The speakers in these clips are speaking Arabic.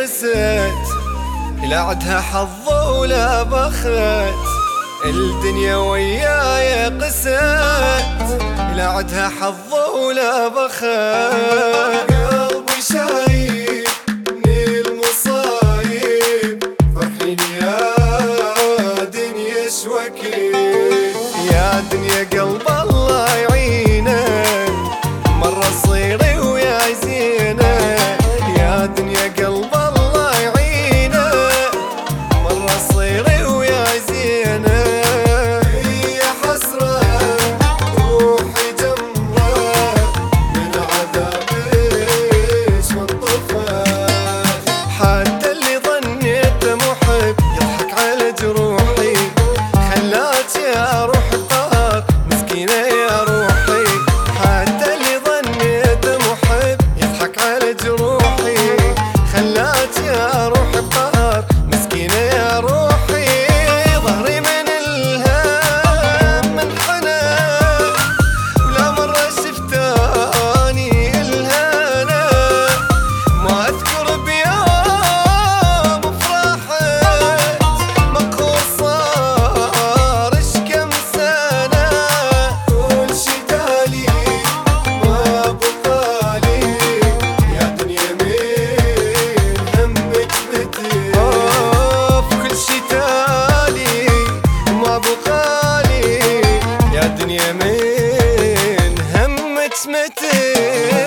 قست، لا عدها حظ ولا بخت. الدنيا وياي قست، لا عدها حظ ولا بخت. قلبي شايب من المصايب، فرحين يا دنيا شوكيب. يا دنيا قلب الله يعينك، مرة صيري ويا زينك. يا دنيا قلب الله يعينك، مرة صيري ويا زينك. هي حسرة روحي جمرة من عذابك منطفت. حتى اللي ظنيته محب يضحك على جروحي، خلات يا روح طار مسكينة يا روحي. حتى اللي ظنيته محب يضحك على جروحي، خلات يا روح طار مسكينة يا روحي. ظهري من الهم منحنى، ولا مرة شفتاني الهنا. ما أذكر بيوم فرحت، مقهور صار كم سنة. كل شي تالي ما بقالي، يا دنيا من همك متي. في كل شي تالي ما بقالي، يا دنيا من همك متت.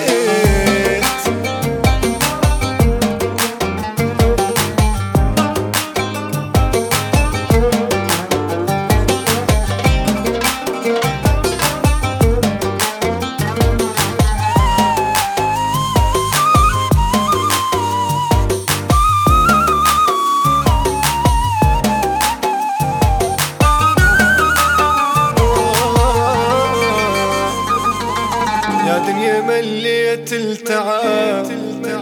يا دنيا مليت التعب،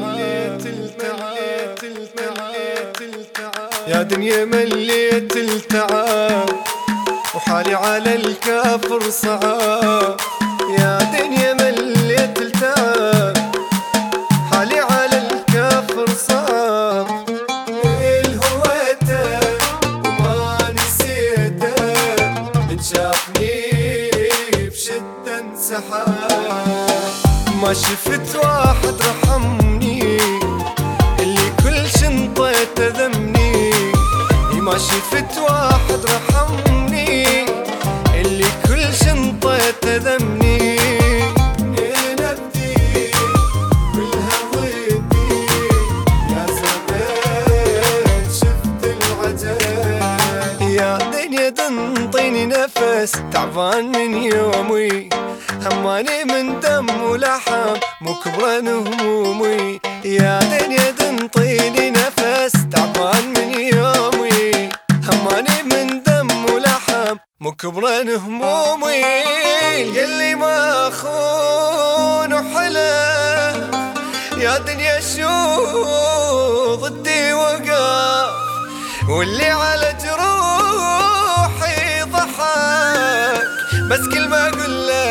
يا دنيا مليت التعب، وحالي على الكافر صعب. يا دنيا مليت التعب، حالي على الكافر صعب. الهويته وما نسيته، من شافني بشدة انسحب. ما شفت واحد رحمني، اللي كل شنطيته ذمني. ما شفت واحد رحمني، اللي كل شنطيته ذمني. نبدي كلها ضدي، يا زمان شفت العجب. يا دنيا تنطيني نفس، تعبان من يومي، هماني من دم ولحم مكبرن همومي. يا دنيا تنطيني نفس، تعبان من يومي، هماني من دم ولحم مكبرن همومي. يلي ما اخون وحلف، يا دنيا شو ضدي وقف. واللي على جروحي ضحك، بس كل ما اقول له